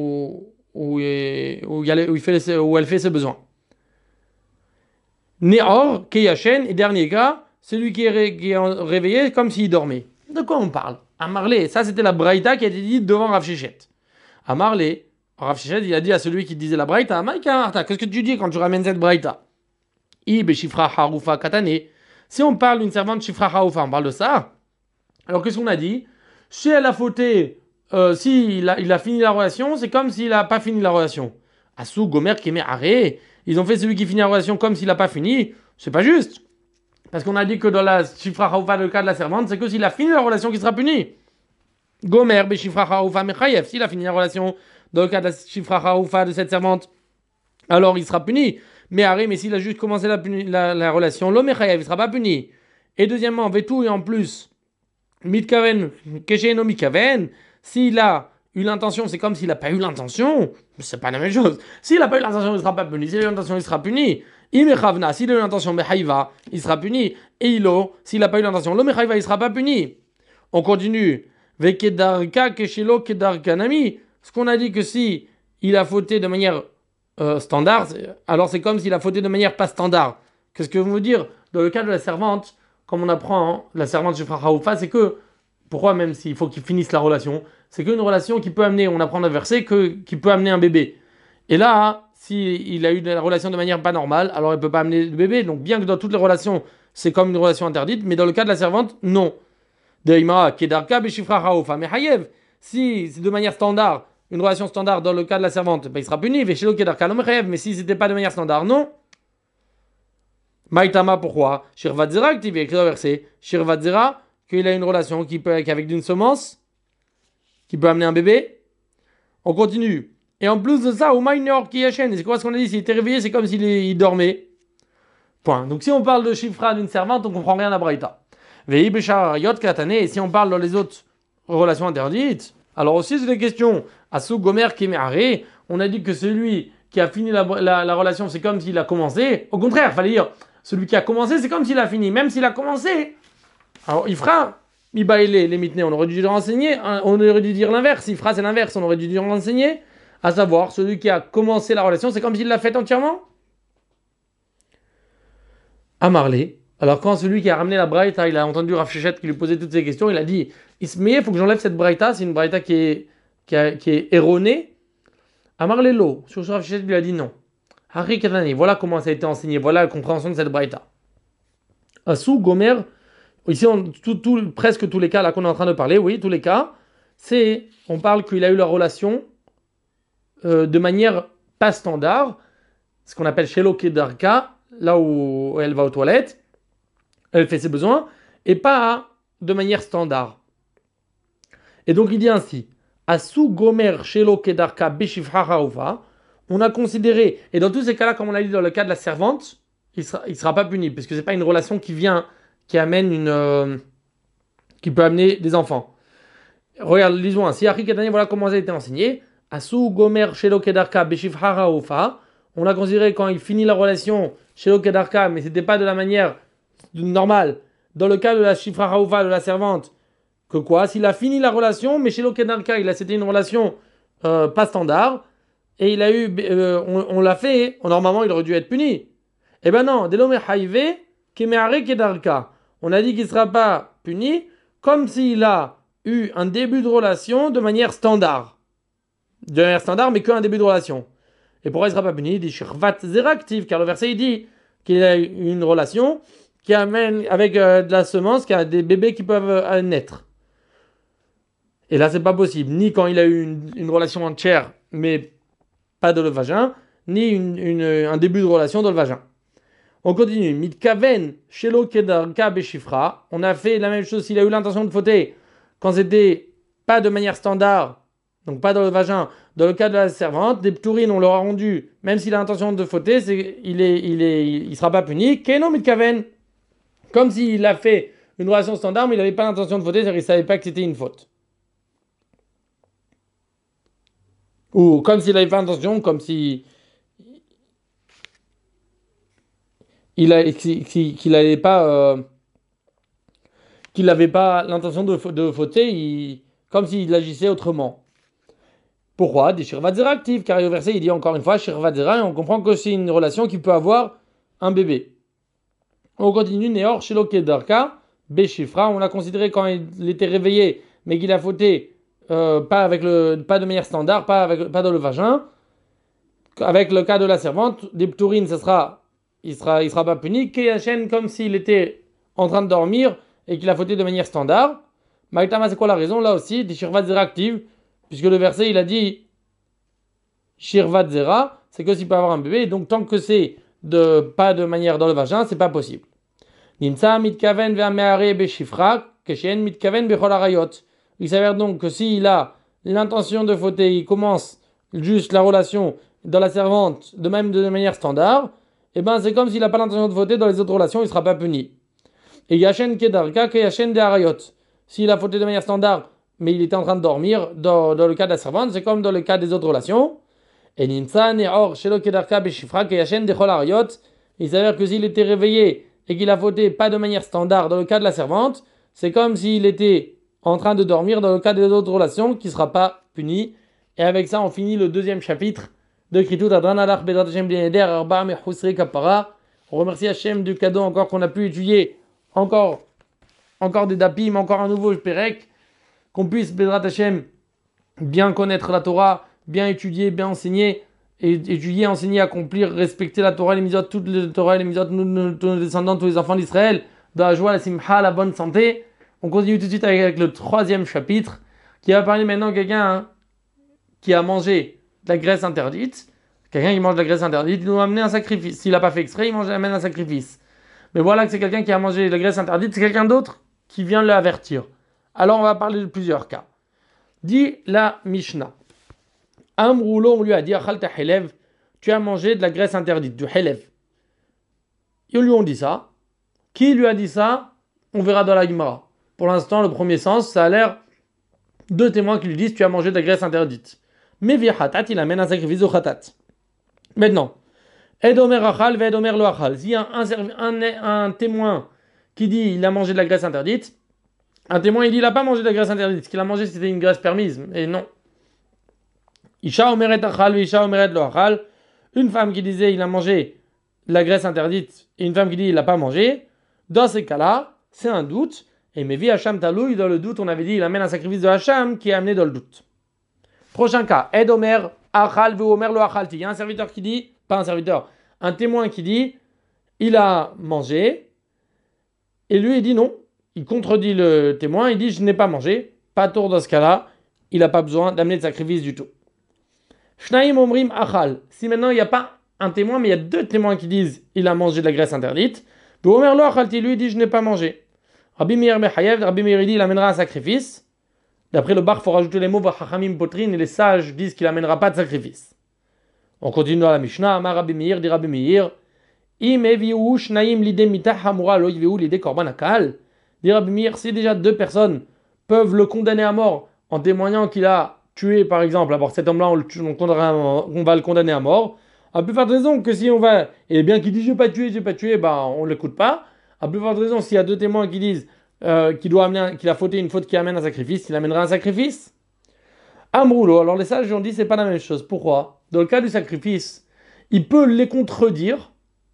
elle fait ses besoins. Neor, Keyashen, et dernier cas, celui qui est réveillé comme s'il dormait. De quoi on parle? Amarlé, ça c'était la braïta qui a été dite devant Rav Shechet. Amarlé, Rav Shechet il a dit à celui qui disait la braïta, qu'est-ce que tu dis quand tu ramènes cette braïta? Shifra harufa katane. Si on parle d'une servante shifra harufa, on parle de ça. Alors qu'est-ce qu'on a dit? Si elle a fauté, si il a fini la relation, c'est comme s'il n'a pas fini la relation. Asou, Gomer, Keme, Aré. Ils ont fait celui qui finit la relation comme s'il n'a pas fini. C'est pas juste. Parce qu'on a dit que dans la Shifra Haoufa, le cas de la servante, c'est que s'il a fini la relation qu'il sera puni. Gomer, Shifra Haoufa, Mechayev. S'il a fini la relation dans le cas de la Shifra Haoufa de cette servante, alors il sera puni. Mais s'il a juste commencé la relation, l'homme Mechayev, il ne sera pas puni. Et deuxièmement, Vetou et en plus, Mitkaven, Kesheno Mitkaven, s'il a eu l'intention, c'est comme s'il n'a pas eu l'intention. C'est pas la même chose. S'il n'a pas eu l'intention, il ne sera pas puni. S'il a eu l'intention, il sera puni. Imechavna, s'il a eu l'intention, Mechaïva, il sera puni. Et Ilo, s'il n'a pas eu l'intention, le Mechaïva, il ne sera pas puni. On continue. Vekedarka, Keshelo, Kedarkanami. Ce qu'on a dit que si il a fauté de manière standard, alors c'est comme s'il a fauté de manière pas standard. Qu'est-ce que veut dire? Dans le cas de la servante, comme on apprend, la servante Shifra Haoufa, c'est que, pourquoi même s'il faut qu'il finisse la relation, c'est qu'une relation qui peut amener, on apprend dans le verset, qui peut amener un bébé. Et là, s'il a eu la relation de manière pas normale, alors il ne peut pas amener le bébé. Donc bien que dans toutes les relations, c'est comme une relation interdite, mais dans le cas de la servante, non. Deima, Kedarka, Beshifra Haoufa, mais Hayev, si c'est de manière standard, une relation standard dans le cas de la servante, ben, il sera puni, Veshelo Kedarka, mais si c'était pas de manière standard, non. Maïtama, pourquoi? Shirvadzera, qui est écrit dans le verset, Shirvadzera, qu'il a une relation avec d'une semence, qui peut amener un bébé. On continue. Et en plus de ça, au minor qui yashen, c'est quoi ce qu'on a dit? S'il était réveillé, c'est comme s'il dormait. Point. Donc si on parle de Shifra d'une servante, on comprend rien à Braïta. Vei beshar yot katane, et si on parle dans les autres relations interdites, alors aussi c'est des questions. Asou gomer kemeare, on a dit que celui qui a fini la relation, c'est comme s'il a commencé. Au contraire, fallait dire, celui qui a commencé, c'est comme s'il a fini. Même s'il a commencé, alors il fera. Les mitnés, on aurait dû renseigner, on aurait dû dire l'inverse. Il fera, c'est l'inverse, on aurait dû dire renseigner. À savoir, celui qui a commencé la relation, c'est comme s'il l'a faite entièrement. Amarlé. Alors quand celui qui a ramené la braïta, il a entendu Rav Shechet qui lui posait toutes ces questions, il a dit, Ismeye, il faut que j'enlève cette braïta, c'est une braïta qui est erronée. Amarlé lo. Sur Rav Shechet lui a dit non. Hari Kadani, voilà comment ça a été enseigné, voilà la compréhension de cette braïta. Asou, Gomer, ici, presque tous les cas là qu'on est en train de parler, oui, tous les cas, on parle qu'il a eu leur relation de manière pas standard, ce qu'on appelle Shelo Kedarka, là où elle va aux toilettes, elle fait ses besoins, et pas de manière standard. Et donc il dit ainsi, Asou Gomer Shelo Kedarka Beshifra Haoufa, on a considéré, et dans tous ces cas-là, comme on l'a dit dans le cas de la servante, il sera pas puni, parce que c'est pas une relation qui amène qui peut amener des enfants. Regarde, lisons ainsi. Voilà comment ça a été enseigné. Asu gomer shelo kedarka beshifhara ufa. On a considéré quand il finit la relation shelo kedarka, mais c'était pas de la manière normale. Dans le cas de la shifhara ufa, de la servante, que quoi? S'il a fini la relation, mais shelo kedarka, c'était une relation pas standard, et il a eu, on l'a fait, normalement il aurait dû être puni. Eh ben non, delome haive kemeare kedarka. On a dit qu'il ne sera pas puni comme s'il a eu un début de relation de manière standard. De manière standard, mais qu'un début de relation. Et pourquoi il ne sera pas puni? Il dit shirvat zeraktiv, car le verset il dit qu'il a une relation qui amène avec de la semence, qui a des bébés qui peuvent naître. Et là, c'est pas possible. Ni quand il a eu une relation entière, mais pas dans le vagin, ni un début de relation dans le vagin. On continue. Mitkaven shelo kedarka beshifra. On a fait la même chose s'il a eu l'intention de fauter quand c'était pas de manière standard, donc pas dans le vagin. Dans le cas de la servante, des ptourines, on leur a rendu, même s'il a l'intention de fauter, il sera pas puni. Keno mitkaven. Comme s'il a fait une relation standard, mais il n'avait pas l'intention de fauter, c'est-à-dire qu'il savait pas que c'était une faute. Ou comme s'il avait pas l'intention, comme si qu'il n'avait pas l'intention de fauter, comme s'il agissait autrement. Pourquoi? Des shirvadzera actifs, car au verset il dit encore une fois shirvadzera, et on comprend que c'est une relation qui peut avoir un bébé. On continue, Neor shelo kedarka beshifra, on l'a considéré quand il était réveillé, mais qu'il a fauté pas de manière standard, pas dans le vagin. Avec le cas de la servante, des ptourines, il sera pas puni. Keyachen, comme s'il était en train de dormir et qu'il a fauté de manière standard. Maïtama, c'est quoi la raison? Là aussi, des shirvat zera active, puisque le verset il a dit shirvat zera, c'est que s'il peut avoir un bébé, donc tant que c'est pas de manière dans le vagin, c'est pas possible. Nimsa mitkaven ve'ameare beshifra, keshen mitkaven bechol arayot. Il s'avère donc que s'il a l'intention de fauter, il commence juste la relation dans la servante, de même de manière standard, et ben c'est comme s'il n'a pas l'intention de fauter dans les autres relations, il ne sera pas puni. Et Yachen Kedarka, que Yachen de Arayot. S'il a fauté de manière standard, mais il était en train de dormir, dans le cas de la servante, c'est comme dans le cas des autres relations. Et Nimsa Neor, Shelo Kedarka, Beshifra, que Yachen de Chol Arayot. Il s'avère que s'il était réveillé et qu'il a fauté pas de manière standard dans le cas de la servante, c'est comme s'il était en train de dormir dans le cas des autres relations, qui ne sera pas puni. Et avec ça, on finit le deuxième chapitre de Kritut Adran Alach Bezrat Hashem B'Neder Arba Mechusri Kapara. On remercie Hashem du cadeau encore qu'on a pu étudier, encore des dapim, encore un nouveau Perek, qu'on puisse Bezrat Hashem bien connaître la Torah, bien étudier, bien enseigner, et étudier, enseigner, accomplir, respecter la Torah, les mitzvot, toutes les Torah, les mitzvot, tous nos descendants, tous les enfants d'Israël, dans la joie, la simcha, la bonne santé. On continue tout de suite avec le troisième chapitre, qui va parler maintenant de quelqu'un qui a mangé de la graisse interdite. Quelqu'un qui mange de la graisse interdite, il doit amener un sacrifice. S'il n'a pas fait exprès, amène un sacrifice. Mais voilà que c'est quelqu'un qui a mangé de la graisse interdite, c'est quelqu'un d'autre qui vient l'avertir. Alors on va parler de plusieurs cas. Dit la Mishnah. Amroulo, on lui a dit, Achalta helev, tu as mangé de la graisse interdite, du helev. Ils lui ont dit ça. Qui lui a dit ça? On verra dans la Gemara. Pour l'instant, le premier sens, ça a l'air deux témoins qui lui disent, tu as mangé de la graisse interdite. Mais via Khatat, il amène un sacrifice au Khatat. Maintenant, Edomer Achal, Vedomer lo Achal. S'il y a un témoin qui dit il a mangé de la graisse interdite, un témoin il dit il n'a pas mangé de la graisse interdite. Ce qu'il a mangé c'était une graisse permise. Et non. Isha Omeret Achal, Isha Omeret lo Achal. Une femme qui disait il a mangé de la graisse interdite et une femme qui dit il l'a pas mangé. Dans ces cas-là, c'est un doute. Et Mevi Hacham Talouy, dans le doute, on avait dit il amène un sacrifice de Hacham qui est amené dans le doute. Prochain cas, Edomer Achal, Veomer lo Achalti. Il y a un serviteur qui dit, pas un serviteur, un témoin qui dit il a mangé. Et lui il dit non. Il contredit le témoin, il dit je n'ai pas mangé. Pas tour dans ce cas-là, il n'a pas besoin d'amener de sacrifice du tout. Shnaim Omrim Achal. Si maintenant il n'y a pas un témoin, mais il y a deux témoins qui disent il a mangé de la graisse interdite. Veomer lo Achalti, lui il dit je n'ai pas mangé. Rabbi Meir Mechayev, Rabbi Meir dit il amènera un sacrifice. D'après le bar, il faut rajouter les mots Vachachamim Potrin et les sages disent qu'il n'amènera pas de sacrifice. On continue dans la Mishnah. Amar Rabbi Meir, dit Rabbi Meir, Im eviu shnaim lide mitah hamura lo yviu lide korban akal. Dit Rabbi Meir, si déjà deux personnes peuvent le condamner à mort en témoignant qu'il a tué, par exemple, alors cet homme-là, on va le condamner à mort, à plus forte raison que si on va, et bien qu'il dit j'ai pas tué, bah on ne l'écoute pas. À plus forte raison, s'il y a deux témoins qui disent qu'il a fauté une faute qui amène un sacrifice, il amènera un sacrifice. Amroulo, alors les sages ont dit c'est pas la même chose. Pourquoi? Dans le cas du sacrifice, il peut les contredire,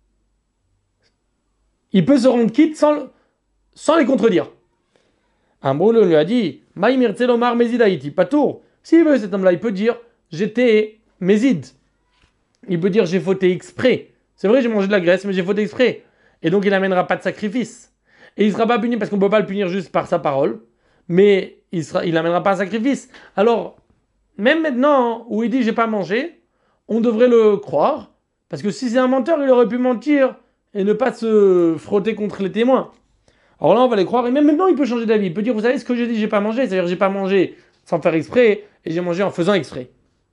il peut se rendre quitte sans les contredire. Amroulo lui a dit Maïmir Tselomar Mezidaïti, pas tour. S'il veut, cet homme-là, il peut dire j'étais Mézid. Il peut dire j'ai fauté exprès. C'est vrai, j'ai mangé de la graisse, mais j'ai fauté exprès. Et donc il n'amènera pas de sacrifice. Et il ne sera pas puni parce qu'on ne peut pas le punir juste par sa parole, mais il n'amènera pas un sacrifice. Alors, même maintenant où il dit j'ai pas mangé, on devrait le croire, parce que si c'est un menteur, il aurait pu mentir et ne pas se frotter contre les témoins. Alors là, on va les croire, et même maintenant, il peut changer d'avis. Il peut dire, vous savez ce que j'ai dit, j'ai pas mangé, c'est-à-dire j'ai pas mangé sans faire exprès, et j'ai mangé en faisant exprès.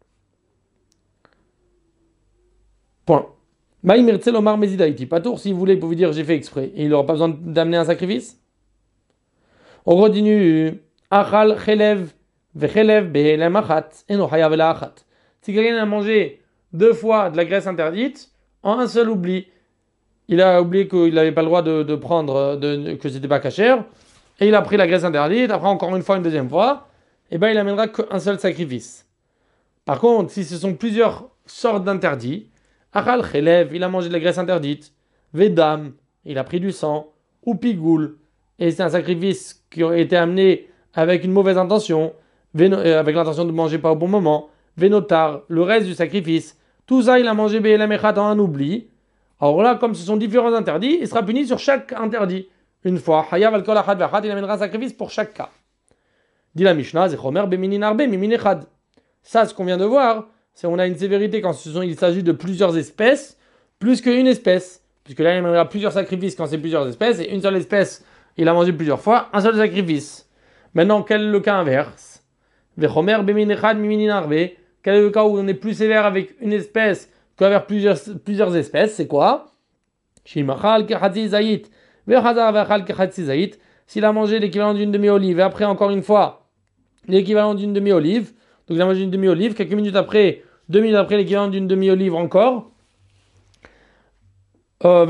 Point. Maïmir Tselomar Mezidaïti. Pas tour, si vous voulez, il peut vous dire j'ai fait exprès. Et il n'aura pas besoin d'amener un sacrifice. On continue. Achal chelev vechelev behelem achat. Eno hayav la achat. Si quelqu'un a mangé 2 fois de la graisse interdite, en un seul oubli, il a oublié qu'il n'avait pas le droit de prendre, que c'était pas cachère, et il a pris la graisse interdite, après encore une fois, une deuxième fois, et ben il amènera qu'un seul sacrifice. Par contre, si ce sont plusieurs sortes d'interdits, Achal Chelev, il a mangé de la graisse interdite. Vedam, il a pris du sang. Ou Pigoul, et c'est un sacrifice qui a été amené avec une mauvaise intention, avec l'intention de manger pas au bon moment. Venotar, le reste du sacrifice. Tout ça, il a mangé Be'elamechat en un oubli. Alors là, comme ce sont différents interdits, il sera puni sur chaque interdit. Une fois, Hayav al kol achad v'achad, il amènera un sacrifice pour chaque cas. Dit la Mishnah, Zechomer beminin arbe mimin echad. Ça, ce qu'on vient de voir, c'est on a une sévérité quand il s'agit de plusieurs espèces, plus qu'une espèce. Puisque là, il y aura plusieurs sacrifices quand c'est plusieurs espèces, et une seule espèce, il a mangé plusieurs fois, un seul sacrifice. Maintenant, quel est le cas inverse? Vechomer bemin echad mimin arbe. Quel est le cas où on est plus sévère avec une espèce qu'avec plusieurs espèces? C'est quoi? S'il a mangé l'équivalent d'une demi-olive, et après, encore une fois, l'équivalent d'une demi-olive, donc il a mangé une demi-olive, quelques minutes après, 2 minutes après, l'équivalent d'une demi-olive encore, en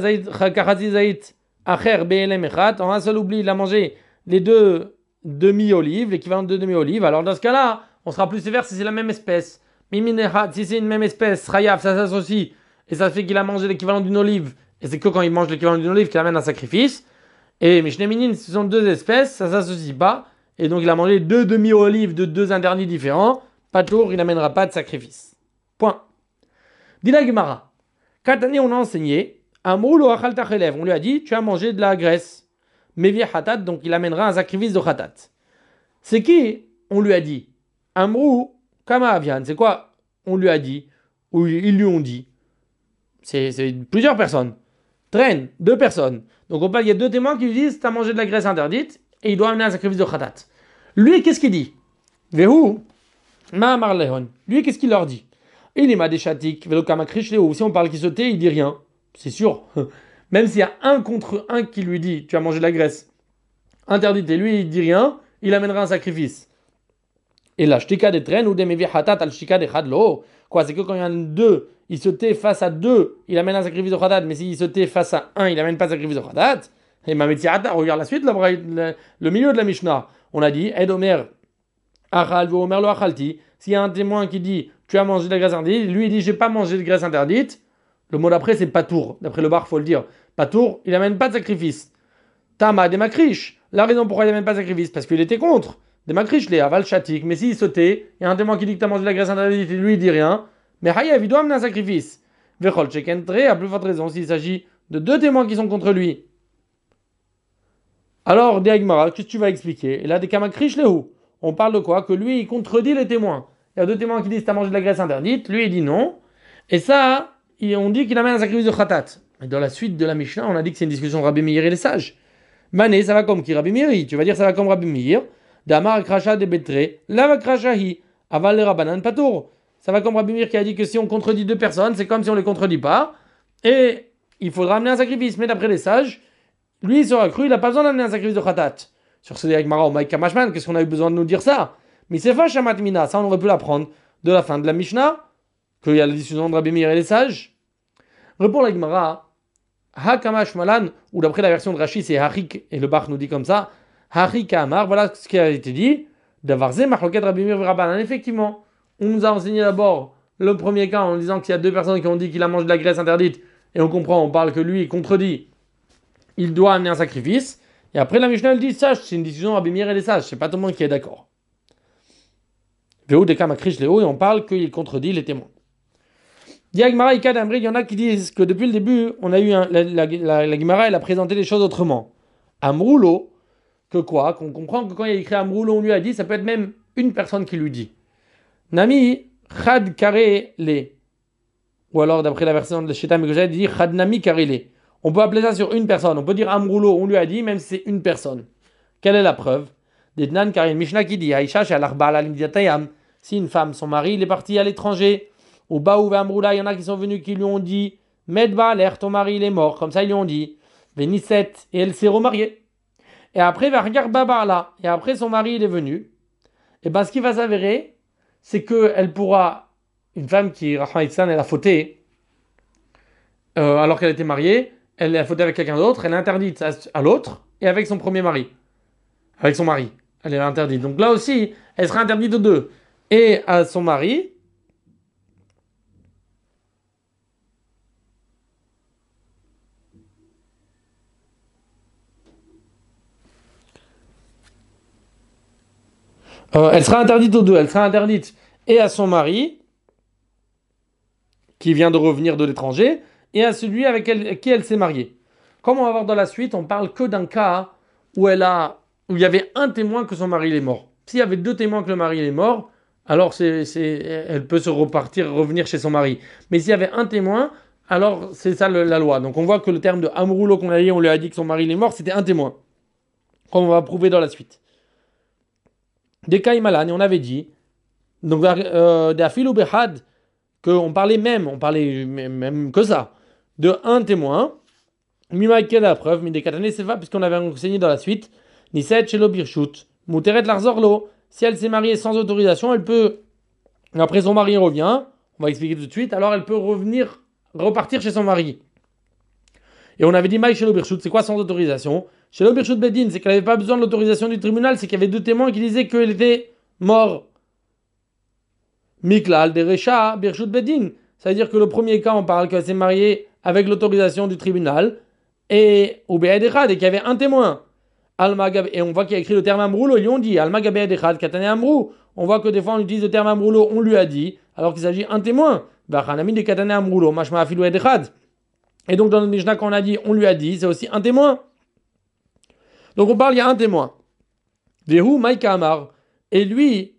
un seul oubli, il a mangé les 2 demi-olives, l'équivalent de 2 demi-olives. Alors dans ce cas-là, on sera plus sévère si c'est la même espèce. Si c'est une même espèce, Rayav, ça s'associe, et ça fait qu'il a mangé l'équivalent d'une olive, et c'est que quand il mange l'équivalent d'une olive qu'il amène un sacrifice. Et Mishneminin, si ce sont 2 espèces, ça s'associe pas, et donc il a mangé 2 demi-olives de 2 interdits différents, pas tour, il n'amènera pas de sacrifice. Point. Dila Gemara. Katani, on a enseigné, Amroulo achal tachelev, on lui a dit, tu as mangé de la graisse. Mevi hatat, donc il amènera un sacrifice de hatat. C'est qui on lui a dit? Amrou kama avian, c'est quoi on lui a dit? Ou ils lui ont dit? C'est plusieurs personnes. Traîne, 2 personnes. Donc il y a 2 témoins qui lui disent, tu as mangé de la graisse interdite, et il doit amener un sacrifice de hatat. Lui, qu'est-ce qu'il dit? Vehu ma marlehon. Lui, qu'est-ce qu'il leur dit? Il m'a des chatik, velo kama krishléo. Si on parle qui se tait, il dit rien. C'est sûr. Même s'il y a un contre un qui lui dit tu as mangé de la graisse interdite et lui il dit rien, il amènera un sacrifice. Et la shtika des traînes ou des mevi hatat al shtika des hadlo. Quoi, c'est que quand il y en a 2, il se tait face à 2, il amène un sacrifice de hatat, mais s'il se tait face à 1, il amène pas de sacrifice de hatat. Et ma hatat, regarde la suite, le milieu de la Mishnah. On a dit Edomer achal ve omer lo achalti. S'il y a un témoin qui dit tu as mangé de la graisse interdite, lui il dit j'ai pas mangé de graisse interdite. Le mot d'après c'est patour. D'après le bar, il faut le dire. Patour, il n'amène pas de sacrifice. Tama des makrish. La raison pourquoi il n'amène pas de sacrifice, parce qu'il était contre. Des makrish, les aval chatik. Mais s'il sautait, il y a un témoin qui dit que tu as mangé de la graisse interdite et lui il dit rien. Mais Hayev, il doit amener un sacrifice. Vechol chekentre, à plus forte raison, s'il s'agit de 2 témoins qui sont contre lui. Alors, Diagmara, qu'est-ce que tu vas expliquer? Et là, des kamakrish, les où? On parle de quoi? Que lui, il contredit les témoins. Il y a 2 témoins qui disent tu as mangé de la graisse interdite, lui il dit non. Et ça, on dit qu'il amène un sacrifice de khatat. Et dans la suite de la Mishnah, on a dit que c'est une discussion Rabbi Meir et les sages. Mané, ça va comme qui Rabbi Meir? Tu vas dire ça va comme Rabbi Meir. Damar krasha de betre, lava krashahi, aval le rabanan patour. Ça va comme Rabbi Meir qui a dit que si on contredit 2 personnes, c'est comme si on les contredit pas. Et il faudra amener un sacrifice. Mais d'après les sages, lui, il sera cru, il n'a pas besoin d'amener un sacrifice de khatat. Sur ce Agmara, au Maïk Kamashman, qu'est-ce qu'on a eu besoin de nous dire ça? Mais c'est fâche Shamat Mina, ça on aurait pu l'apprendre de la fin de la Mishnah, qu'il y a la discussion de Rabbi Meir et les sages. Répond la Gemara, Ha Kamash Malan, ou d'après la version de Rashi, c'est Harik, et le Bach nous dit comme ça, Harik Amar, voilà ce qui a été dit, Davarze Mahloket Rabbi Meir Rabbanan. Effectivement, on nous a enseigné d'abord le premier cas en disant qu'il y a deux personnes qui ont dit qu'il a mangé de la graisse interdite, et on comprend, on parle que lui, il contredit, il doit amener un sacrifice. Et après, la Mishnah, elle dit, sage, c'est une discussion Rabbi Meir et les sages, c'est pas tout le monde qui est d'accord. Véo de Kamakrish Léo, et on parle qu'il contredit les témoins. Diagmara et Kadamri, il y en a qui disent que depuis le début, on a eu la Gemara, elle a présenté les choses autrement. Amroulo, que quoi? Qu'on comprend que quand il y a écrit Amroulo, on lui a dit, ça peut être même une personne qui lui dit. Nami, Chad Kare Le. Ou alors, d'après la version de Shetam et il dit Chad Nami Kare Le. On peut appeler ça sur une personne. On peut dire Amroulo, on lui a dit, même si c'est une personne. Quelle est la preuve? Detnan Karin Mishnah qui dit Aïcha Shalarba la Limdiatayam. Si une femme, son mari, il est parti à l'étranger, ou Baou Amroula, il y en a qui sont venus qui lui ont dit Medba l'air, ton mari il est mort. Comme ça, ils lui ont dit Vénisset, et elle s'est remariée. Et après, Vargar Babala, et après son mari il est venu. Et bien, ce qui va s'avérer, c'est qu'elle pourra, une femme qui, Rahmaïtsan, elle a fauté, alors qu'elle était mariée, elle a fauté avec quelqu'un d'autre, elle est interdite à l'autre, et avec son premier mari. Avec son mari. Elle est interdite. Donc là aussi, elle sera interdite aux deux. Et à son mari. Elle sera interdite aux deux. Elle sera interdite et à son mari, qui vient de revenir de l'étranger, et à celui avec qui elle s'est mariée. Comme on va voir dans la suite, on parle que d'un cas où il y avait un témoin que son mari est mort. S'il y avait deux témoins que le mari est mort, alors elle peut revenir chez son mari. Mais s'il y avait un témoin, alors c'est ça la loi. Donc on voit que le terme de Amroulo qu'on a dit, on lui a dit que son mari est mort, c'était un témoin. Comme on va prouver dans la suite. Des cas Imalan, on avait dit, donc d'Afilou Behad, qu'on parlait même que ça, de un témoin, Mimaïkel la preuve, mais des katané c'est pas, puisqu'on avait enseigné dans la suite, Niset Shelo Birshut, Muteret Larzorlo, si elle s'est mariée sans autorisation, elle peut, après son mari revient, on va expliquer tout de suite, alors elle peut repartir chez son mari. Et on avait dit Maï Shelo Birshut, c'est quoi sans autorisation? Shelo Birshut Bedin, c'est qu'elle n'avait pas besoin de l'autorisation du tribunal, c'est qu'il y avait deux témoins qui disaient qu'il était mort. Miklal de Recha Birshut Bedin, ça veut dire que le premier cas, on parle qu'elle s'est mariée avec l'autorisation du tribunal, et qu'il y avait un témoin. Et on voit qu'il y a écrit le terme Amroulo, ils lui ont dit Alma Gabé Echad Katane Amrou. On voit que des fois on utilise le terme Amroulo, on lui a dit, alors qu'il s'agit d'un témoin. Bachanami de Katane Amroulo, Mashma Afilou Echad. Et donc dans le Mishnah, quand on a dit on lui a dit, c'est aussi un témoin. Donc on parle, il y a un témoin. Vehu Maïka Amar. Et lui,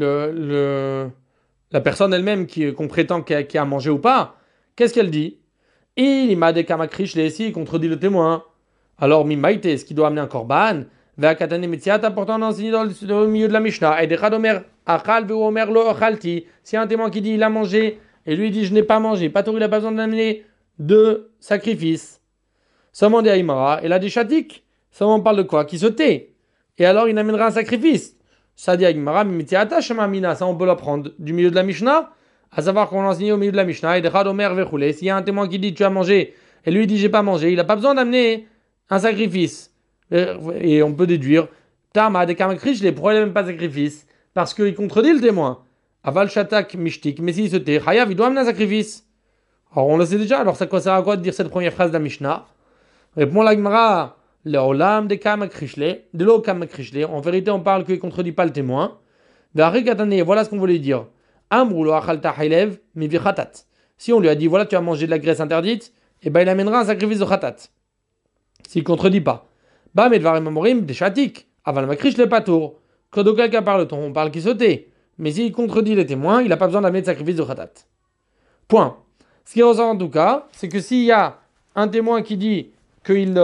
la personne elle-même qu'on prétend qui a mangé ou pas, qu'est-ce qu'elle dit? Il m'a des kamakrish il contredit le témoin. Alors, Mimaïte, est-ce qu'il doit amener un korban? Ve'akatane metziat, pourtant enseigné dans le milieu de la Mishnah. Et des omer achal ve'omer lo achalti. S'il y a un témoin qui dit il a mangé, et lui dit je n'ai pas mangé, pas il a pas besoin d'amener de sacrifice. Seulement des Aïmara, et là des chatik. Seulement on parle de quoi? Qui se tait. Et alors il amènera un sacrifice. Ça dit Aïmara, metziata shemamina. Ça on peut l'apprendre du milieu de la Mishnah. À savoir qu'on l'enseigne au milieu de la Mishnah. Et des omer ve'choulé. S'il y a un témoin qui dit tu as mangé, et lui dit j'ai pas mangé, il n'a pas besoin d'amener un sacrifice. Et on peut déduire, Tama de Kamakrish, les pourquoi il même pas de sacrifice? Parce qu'il contredit le témoin. Aval Shatak Mishtik, mais s'il se tait, Chayav, il doit amener un sacrifice. Alors on le sait déjà, alors ça sert à quoi de dire cette première phrase de la Mishnah? Répond la Gemara, le Olam de Kamakrishle, de l'eau Kamakrishle. En vérité, on parle qu'il ne contredit pas le témoin. Voilà ce qu'on voulait dire. Amroulo Achalta Hailev, mi Vichatat. Si on lui a dit, voilà, tu as mangé de la graisse interdite, et ben il amènera un sacrifice de Khatat. S'il ne contredit pas. Bah, mais devarim amorim, des chatik. Aval makrish le patour. Que de quel cas parle-t-on? On parle qui se tait. Mais s'il contredit les témoins, il n'a pas besoin d'amener de sacrifice de khatat. Point. Ce qui ressort en tout cas, c'est que s'il y a un témoin qui dit qu'il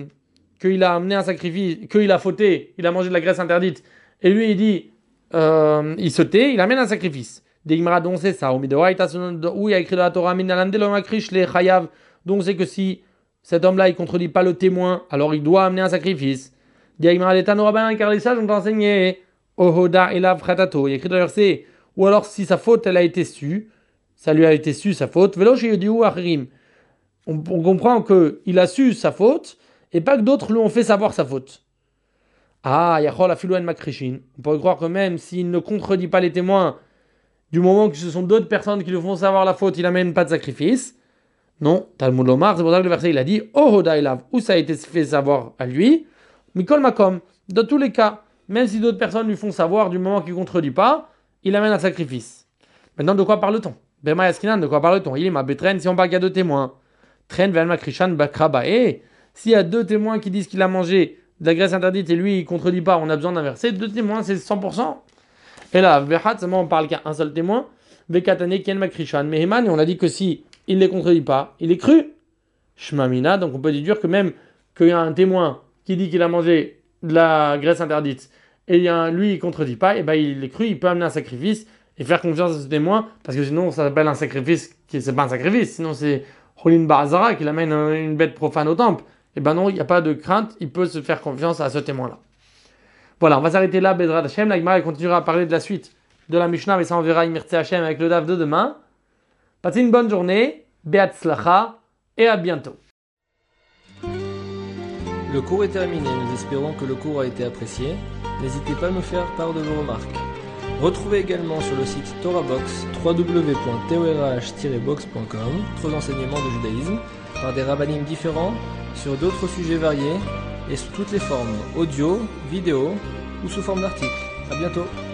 a amené un sacrifice, qu'il a fauté, il a mangé de la graisse interdite, et lui il dit, il se tait, il amène un sacrifice. Digmara, donc c'est ça. Où il y a écrit dans la Torah, minalande lo makrish le chayav. Donc c'est que si cet homme-là, il contredit pas le témoin, alors il doit amener un sacrifice. Diagmar l'État Rabbanan, car les sages ont enseigné Ohoda elav khatato. Il y a écrit dans le verset, ou alors si sa faute, elle a été su, ça lui a été su, sa faute. Velo sheyudiu achirim. On comprend qu'il a su sa faute, et pas que d'autres lui ont fait savoir sa faute. Ah, Yachol Afilouen Makrishin. On pourrait croire que même s'il ne contredit pas les témoins, du moment que ce sont d'autres personnes qui lui font savoir la faute, il n'amène pas de sacrifice. Non, Talmud Lomar, c'est pour ça que le verset il a dit Ohoda elav, où ça a été fait savoir à lui. Mikol Makom, dans tous les cas, même si d'autres personnes lui font savoir, du moment qu'il ne contredit pas, il amène un sacrifice. Maintenant, de quoi parle-t-on? Bema Yaskinan, de quoi parle-t-on? Il est ma betren, si on parle qu'il y a deux témoins. Tren Vel Makrishan Bakraba. Et s'il y a deux témoins qui disent qu'il a mangé de la graisse interdite et lui il ne contredit pas, on a besoin d'un verset. Deux témoins, c'est 100%. Et là, Vehat, seulement on parle qu'à un seul témoin. Vekatane Ken Makrishan Meheman, et on a dit que si il ne les contredit pas, il est cru. Shmamina, donc on peut déduire que même qu'il y a un témoin qui dit qu'il a mangé de la graisse interdite et lui il contredit pas, et ben il est cru, il peut amener un sacrifice et faire confiance à ce témoin, parce que sinon ça s'appelle un sacrifice qui c'est pas un sacrifice, sinon c'est Cholin Barazara qui amène une bête profane au temple. Et ben non, il n'y a pas de crainte, il peut se faire confiance à ce témoin-là. Voilà, on va s'arrêter là, Bezrat Hashem. La Gemara continuera à parler de la suite de la Mishnah, mais ça on verra Imirtse Hashem avec le DAF de demain. Passez une bonne journée, Beatzlacha, et à bientôt. Le cours est terminé, nous espérons que le cours a été apprécié. N'hésitez pas à nous faire part de vos remarques. Retrouvez également sur le site TorahBox www.torah-box.com d'autres enseignements de judaïsme par des rabbanim différents sur d'autres sujets variés et sous toutes les formes audio, vidéo ou sous forme d'articles. À bientôt.